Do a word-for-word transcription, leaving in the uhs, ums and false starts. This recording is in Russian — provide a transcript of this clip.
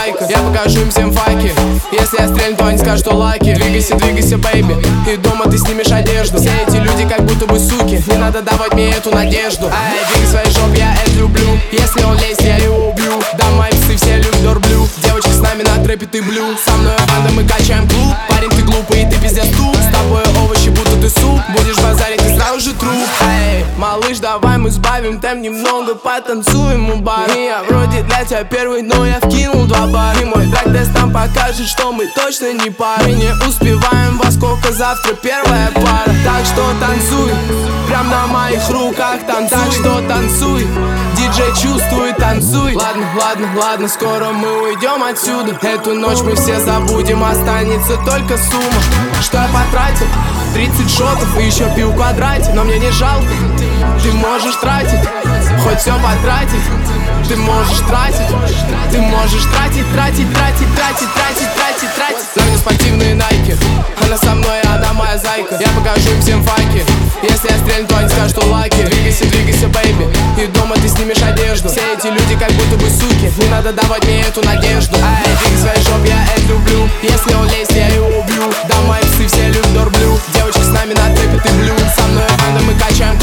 зайка. Я покажу им всем факи. Если я стрельну, то они скажут, что лаки. Двигайся, двигайся, бэйби, и дома ты снимешь одежду. Все эти люди как будто бы суки, не надо давать мне эту надежду. Ай, двигай своей жопой, я это люблю. Если он лезет, я его убью. Да, мои псы все любят дорблю. Девочки с нами на трэпе, ты блю. Со мной банда, мы качаем клуб. Парень, ты глупый, и ты пиздец туп. С тобой овощи, будто ты суп. Будешь базарить, ты сразу же труп. Эй, малыш, давай мы сбавим темп немного, потанцуем у бара. И я вроде для тебя первый, но я вкинул два бара. И мой драг-тест нам покажет, что мы точно не пара. Мы не успеваем, во сколько завтра первая пара. Так что танцуй, прям на моих руках танцуй. Так что танцуй, диджей чувствует, танцуй. Ладно, ладно, ладно, скоро мы уйдем отсюда. Эту ночь мы все забудем, останется только сумма. Что я потратил? тридцать шотов и еще пил в квадрате. Но мне не жалко, ты можешь тратить, хоть все потратить. Ты можешь тратить, ты можешь тратить, тратить, тратить, тратить, тратить, тратить, тратить. На мне спортивные найки, она со мной, она моя зайка. Я покажу им всем факи. Если я стрельну, то они скажут, что лаки. Двигайся, двигайся, бэйби, и дома ты снимешь одежду. Все эти люди как будто бы суки, не надо давать мне эту надежду. Ай, двигай своей жопой, я это люблю. Если он лезет, я его убью. Да, мои псы все любят дорблю. Девочки с нами на трэпе, ты блю. Со мной банда, мы качаем